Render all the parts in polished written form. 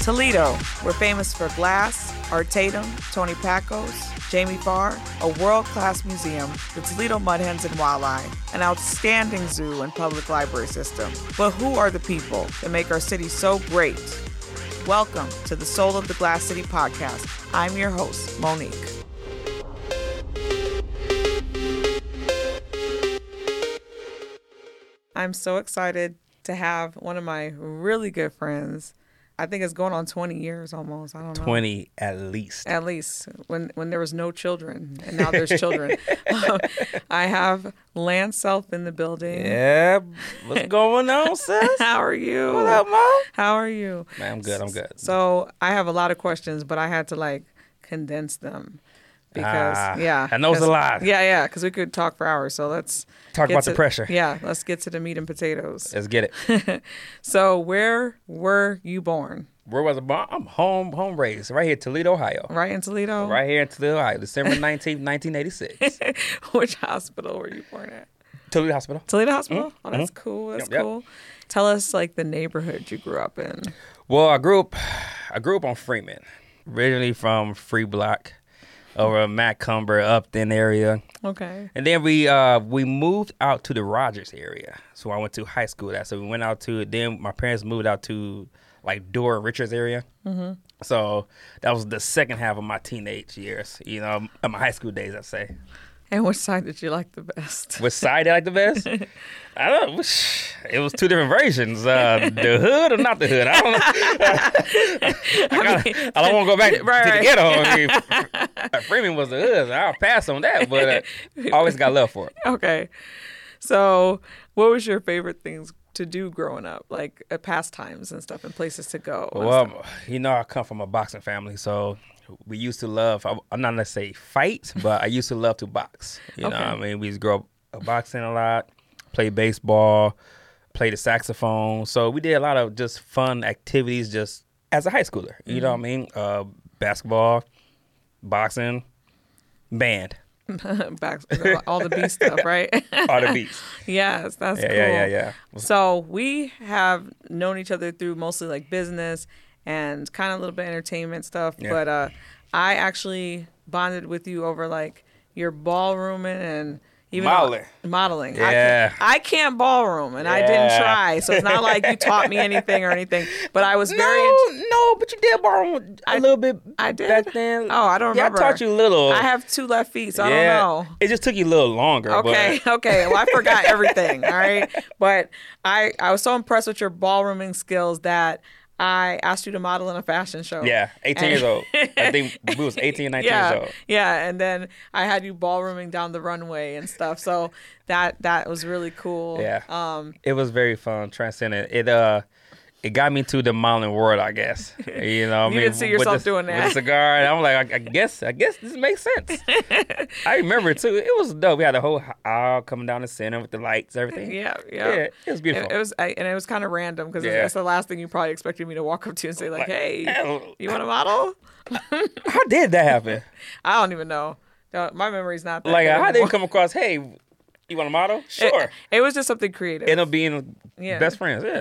Toledo, we're famous for Glass, Art Tatum, Tony Pacos, Jamie Farr, a world-class museum, the Toledo Mud Hens and Wildlife, an outstanding zoo and public library system. But who are the people that make our city so great? Welcome to the Soul of the Glass City podcast. I'm your host, Monique. I'm so excited to have one of my really good friends. I think it's going on 20 years almost. I don't know. 20 at least. At least when there was no children, and now there's children. I have Lance Self in the building. Yeah, what's going on, sis? How are you? What up, Mo? How are you? Man, I'm good. So I have a lot of questions, but I had to condense them because I know it's a lot. Yeah, because we could talk for hours. So let's talk about the pressure. Yeah, let's get to the meat and potatoes. Let's get it. So where were you born? Where was I born? I'm home raised right here, Toledo, Ohio. Right in Toledo? Right here in Toledo, Ohio, December 19th, 1986. Which hospital were you born at? Toledo Hospital. Toledo Hospital? Mm-hmm. Oh, that's cool. That's cool. Tell us the neighborhood you grew up in. Well, I grew up on Freeman, originally from Free Block, over Macomber, Upton area. Okay. And then we moved out to the Rogers area. So I went to high school there. So we went out to, then my parents moved out to Dora Richards area. Mm-hmm. So that was the second half of my teenage years, of my high school days, I'd say. And which side did you like the best? Which side did I like the best? I don't know. It was two different versions. The hood or not the hood? I don't know. I don't want to go back to the ghetto. I mean, Freeman was the hood. So I'll pass on that, but I always got love for it. Okay. So what was your favorite things to do growing up, pastimes and stuff and places to go? Well, I come from a boxing family, so we used to love, I'm not going to say fight, but I used to love to box. You know what I mean? We used to grow up boxing a lot, play baseball, play the saxophone. So we did a lot of just fun activities just as a high schooler. You know what I mean? Basketball, boxing, band. All the beast stuff, right? All the beats. Yes, that's cool. Yeah. So we have known each other through mostly business and kind of a little bit of entertainment stuff. Yeah. But I actually bonded with you over your ballrooming and even modeling. Yeah. I can't ballroom, and I didn't try. So it's not like you taught me anything or anything. But I was but you did ballroom a little bit. I did back then. Oh, I don't remember. I taught you a little. I have 2 left feet, so I don't know. It just took you a little longer. Okay. Well, I forgot everything. All right, but I was so impressed with your ballrooming skills that I asked you to model in a fashion show. Yeah, 18 years old. I think we was 18, 19 years old. Yeah, and then I had you ballrooming down the runway and stuff. So that was really cool. Yeah. It was very fun, transcendent. It got me to the modeling world, I guess. You didn't see yourself doing that. With a cigar, and I'm like, I guess this makes sense. I remember it too. It was dope. We had a whole aisle coming down the center with the lights, everything. Yeah. It was beautiful. It was kind of random because it's the last thing you probably expected me to walk up to you and say hey, you want to model? How did that happen? I don't even know. My memory's not that good how anymore. Did you come across? Hey, you want to model? Sure. It was just something creative. Ended up being best friends. Yeah.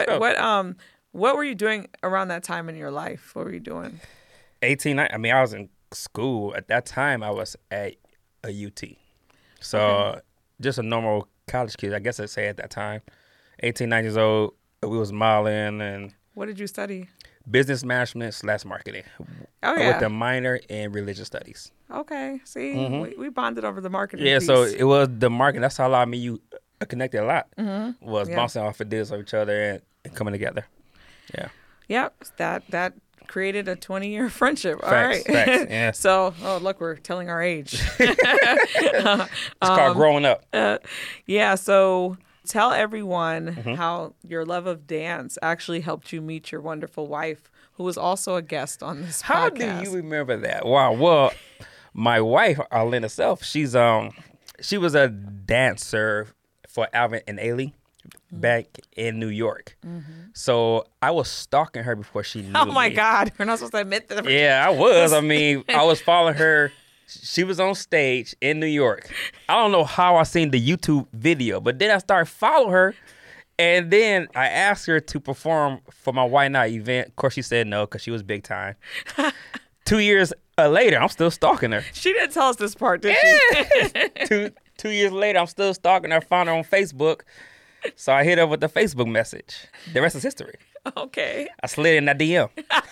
What were you doing around that time in your life? What were you doing? 18. I was in school at that time. I was at a UT, so just a normal college kid, I guess I'd say at that time. 18, 19 years old. We was modeling and. What did you study? Business management / marketing. Oh yeah. With a minor in religious studies. Okay. See, we bonded over the marketing. Yeah, piece. so it was the marketing. That's how you connected a lot. Mm-hmm. Was bouncing off ideas of each other and coming together. Yeah. Yep. That created a 20-year friendship. All facts, right. Facts, yeah. So, look, we're telling our age. It's called growing up. Yeah. So tell everyone how your love of dance actually helped you meet your wonderful wife, who was also a guest on this podcast. How do you remember that? Wow. Well, my wife, Arlena Self, she was a dancer for Alvin and Ailey back in New York. Mm-hmm. So I was stalking her before she knew me. Oh my God. We're not supposed to admit that. Yeah, I was. I mean, I was following her. She was on stage in New York. I don't know how I seen the YouTube video, but then I started following her And then I asked her to perform for my Why Not event. Of course, she said no because she was big time. 2 years later, I'm still stalking her. She didn't tell us this part, did she? 2 years later, I'm still stalking her. I found her on Facebook. So I hit her with the Facebook message. The rest is history. Okay. I slid in that DM.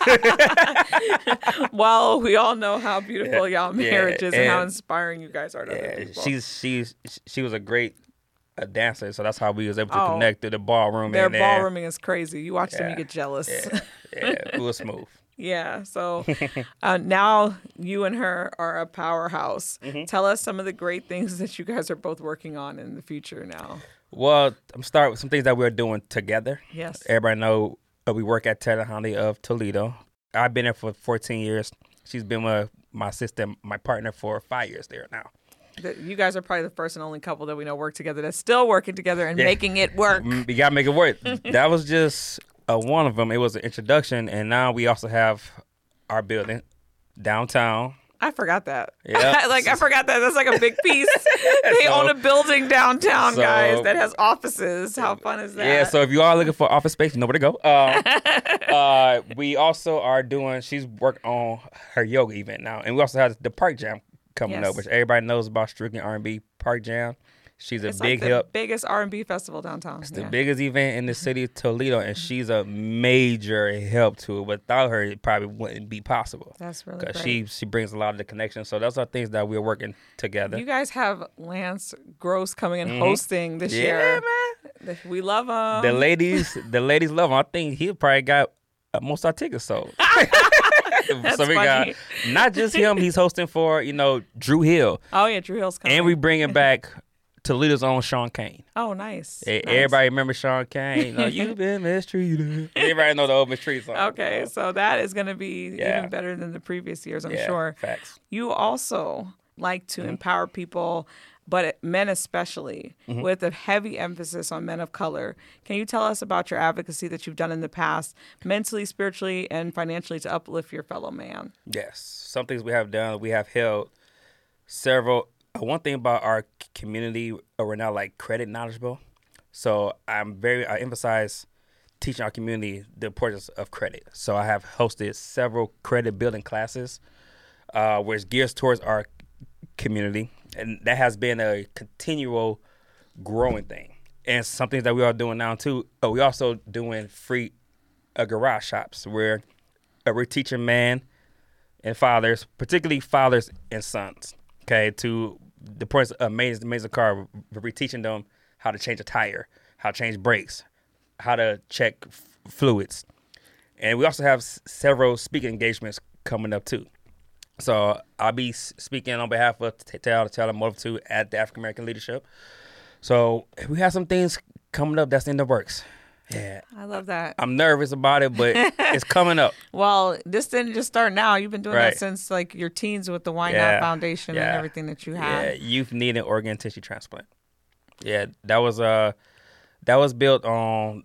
Well, we all know how beautiful y'all marriage is and how inspiring you guys are to other people. She was a great dancer, so that's how we was able to connect through the ballroom. Their ballrooming is crazy. You watch them, you get jealous. It was smooth. Yeah. So now you and her are a powerhouse. Tell us some of the great things that you guys are both working on in the future now. Well, I'm starting with some things that we're doing together. Yes. Everybody know we work at Tallahassee of Toledo. I've been there for 14 years. She's been my sister, my partner for 5 years there now. You guys are probably the first and only couple that we know work together that's still working together and making it work. We got to make it work. That was just one of them. It was an introduction, and now we also have our building downtown. I forgot that. Yeah. I forgot that. That's like a big piece. They own a building downtown, guys, that has offices. How fun is that? Yeah, so if you are looking for office space, you know where to go. We also are she's working on her yoga event now. And we also have the Park Jam coming up, which everybody knows about Strictly R&B Park Jam. She's it's big like the help. Biggest R&B festival downtown. It's the biggest event in the city of Toledo, and she's a major help to it. Without her, it probably wouldn't be possible. That's really great. Because she brings a lot of the connections. So those are things that we're working together. You guys have Lance Gross coming and hosting this year. Yeah, man. We love him. The ladies love him. I think he probably got most of our tickets sold. That's so we funny. got not just him. He's hosting for Drew Hill. Oh yeah, Drew Hill's coming. And we bringing back Toledo's own Sean Kane. Oh, nice. Everybody remember Sean Kane. You've been mistreated. Everybody know the old mistreated song. Okay, so that is going to be even better than the previous years, I'm sure. Facts. You also like to empower people, but men especially, with a heavy emphasis on men of color. Can you tell us about your advocacy that you've done in the past, mentally, spiritually, and financially, to uplift your fellow man? Yes. Some things we have done, we have held several. One thing about our community, we're not credit knowledgeable. So I emphasize teaching our community the importance of credit. So I have hosted several credit building classes where it's geared towards our community. And that has been a continual growing thing. And some things that we are doing now too, we also doing free garage shops where we're teaching men and fathers, particularly fathers and sons, to the importance of amazing car. We're teaching them how to change a tire, how to change brakes, how to check fluids. And we also have several speaking engagements coming up too. So I'll be speaking on behalf of Taylor Multitude at the African American Leadership. So we have some things coming up that's in the works. Yeah. I love that. I'm nervous about it, but it's coming up. Well, this didn't just start now. You've been doing that since your teens with the Why Not Foundation and everything that you have. Yeah, youth need an organ and tissue transplant. Yeah, that was built on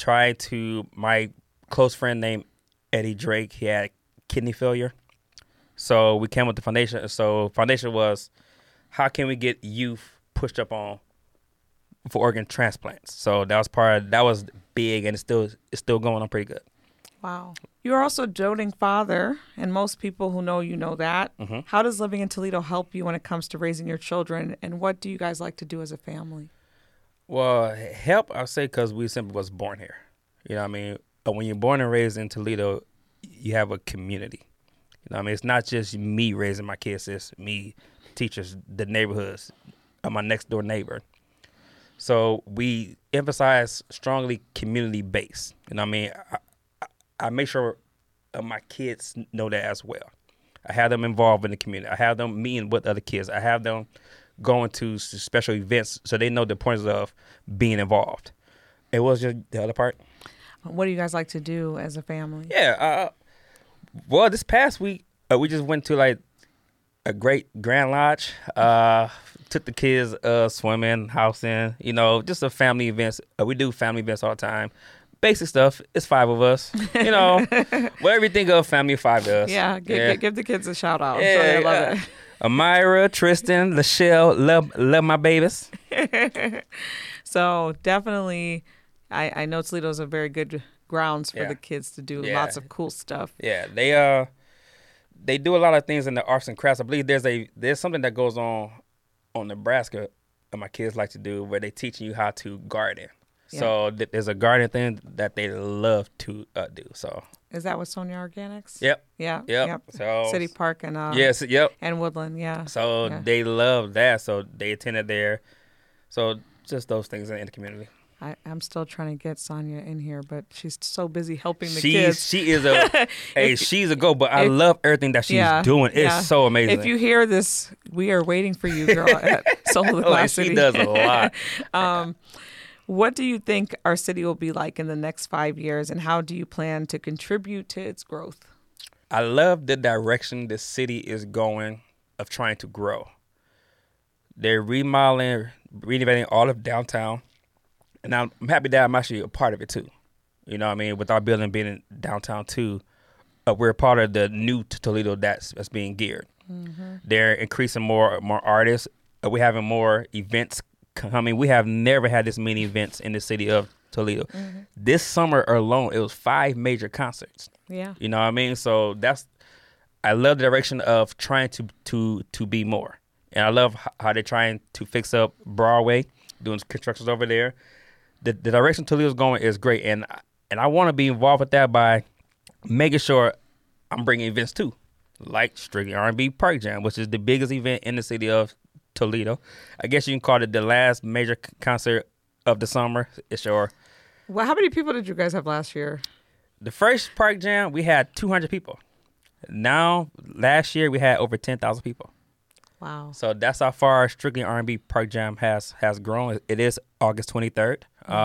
my close friend named Eddie Drake. He had kidney failure. So we came with the foundation. So foundation was, how can we get youth pushed up on for organ transplants? So that was big, and it's still going on pretty good. Wow. You're also a doting father, and most people who know you know that. How does living in Toledo help you when it comes to raising your children, and what do you guys like to do as a family? Well, help, I'll say, because we simply was born here. You know what I mean? But when you're born and raised in Toledo, you have a community. You know what I mean? It's not just me raising my kids. It's me, teachers, the neighborhoods, my next door neighbor. So we emphasize strongly community-based. You know what I mean? I make sure my kids know that as well. I have them involved in the community. I have them meeting with other kids. I have them going to special events so they know the importance of being involved. It was just the other part. What do you guys like to do as a family? Yeah. Well, this past week, we just went to a great Grand Lodge. Took the kids swimming, housing, just a family events. We do family events all the time. Basic stuff. It's 5 of us. Everything of family of 5 to us. Yeah, give the kids a shout out. I'm sure they love it. Amira, Tristan, Lachelle, love my babies. So definitely I know Toledo's a very good grounds for Yeah. the kids to do Yeah. lots of cool stuff. Yeah, they do a lot of things in the arts and crafts. I believe there's something that goes on Nebraska that my kids like to do where they teaching you how to garden. Yeah. So there's a garden thing that they love to do. So Is that with Sonia Organics? yep, Yeah. yep. So City Park and yes, yep. and Woodland. Yeah. So Yeah. they love that. So they attended there. So just those things in the community. I'm still trying to get Sonia in here, but she's so busy helping the kids. She is she's a go. But I love everything that she's doing. It's so amazing. If you hear this, we are waiting for you, girl, at Soul of the Glass City. She does a lot. What do you think our city will be like in the next 5 years, and how do you plan to contribute to its growth? I love the direction the city is going of trying to grow. They're remodeling, renovating all of downtown, and I'm happy that I'm actually a part of it too. You know what I mean? With our building being in downtown too, we're part of the new Toledo that's being geared. Mm-hmm. They're increasing more artists. We're having more events coming. We have never had this many events in the city of Toledo. Mm-hmm. This summer alone, it was 5 major concerts. Yeah. You know what I mean? So I love the direction of trying to be more. And I love how they're trying to fix up Broadway, doing constructions over there. The direction Toledo's going is great. And I want to be involved with that by making sure I'm bringing events too, like Strictly R&B Park Jam, which is the biggest event in the city of Toledo. I guess you can call it the last major concert of the summer. Sure. Well, how many people did you guys have last year? The first Park Jam, we had 200 people. Now, last year, we had over 10,000 people. Wow. So that's how far Strictly R&B Park Jam has grown. It is August 23rd.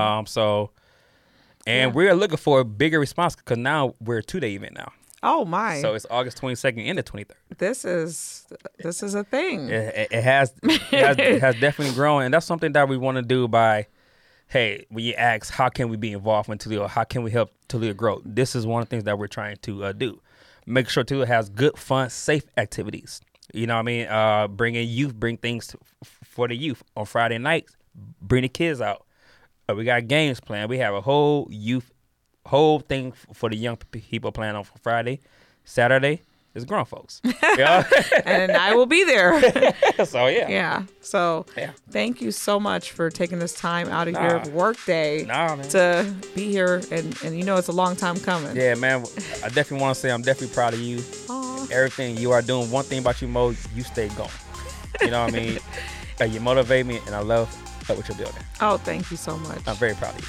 Mm-hmm. We're looking for a bigger response because now we're a 2-day event now. Oh my! So it's August 22nd and the 23rd. This is a thing. It has definitely grown, and that's something that we want to do by, hey, when you ask how can we be involved in Toledo, how can we help Toledo grow? This is one of the things that we're trying to do. Make sure Toledo has good, fun, safe activities. You know what I mean? Bring things for the youth on Friday nights. Bring the kids out. We got games planned. We have a whole thing for the young people planned on Friday. Saturday is grown folks. And I will be there. So, yeah. Yeah. So, Thank you so much for taking this time out of your work day to be here. And you know it's a long time coming. Yeah, man. I definitely want to say I'm definitely proud of you. Aww. Everything you are doing. One thing about you, Mo, you stay going. You know what I mean? You motivate me, and I love what you're building. Oh, thank you so much. I'm very proud of you.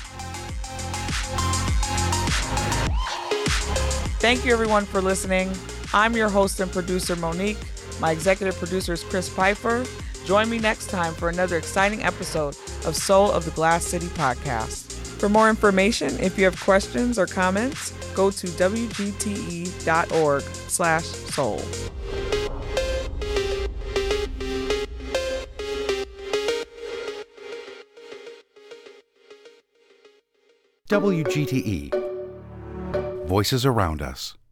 Thank you, everyone, for listening. I'm your host and producer, Monique. My executive producer is Chris Piper. Join me next time for another exciting episode of Soul of the Glass City podcast. For more information, if you have questions or comments, go to wgte.org/soul. WGTE. Voices around us.